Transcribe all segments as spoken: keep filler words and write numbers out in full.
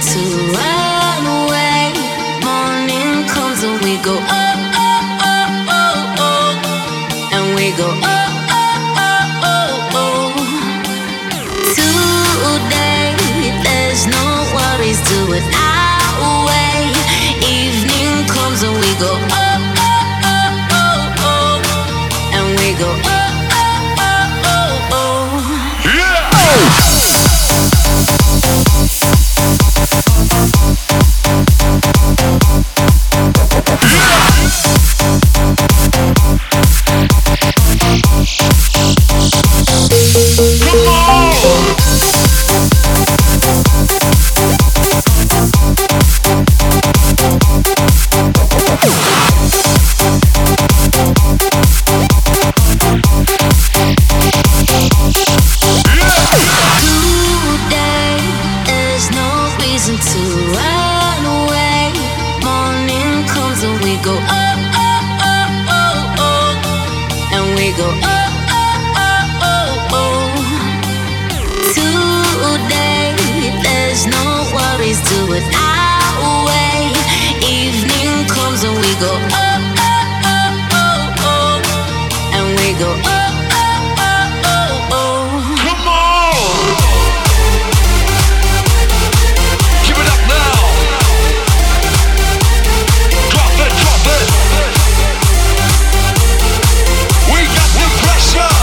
to run away. Morning comes and we go oh, oh, oh, oh, oh. And we go oh, oh, oh, oh, oh. Today, there's no worries, do it our way. Evening comes and we go oh, oh, oh, oh, oh. And we go oh, oh, oh, oh, oh. Yeah! To run away. Morning comes and we go oh, oh, oh, oh, oh. And we go oh, oh, oh, oh, oh. Today, there's no worries, do it our way. Evening comes and we go oh, oh, oh, oh, oh. And we go oh, oh, oh, oh, oh. Come on! Give it up now! Drop it, drop it! We got the pressure!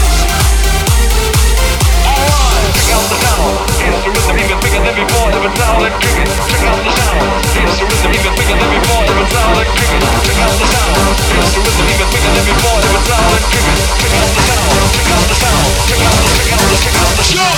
Alright, check out the sound. It's the rhythm even bigger than before. Never sound like cricket. Check out the sound. It's the rhythm even bigger than before. Never sound like cricket. Check out the sound. It's the rhythm even bigger than before. Never sound like cricket. Check out the sound. Check out the sound. Check out the, check out the, check out the show.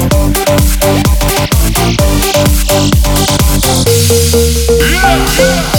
Yeah!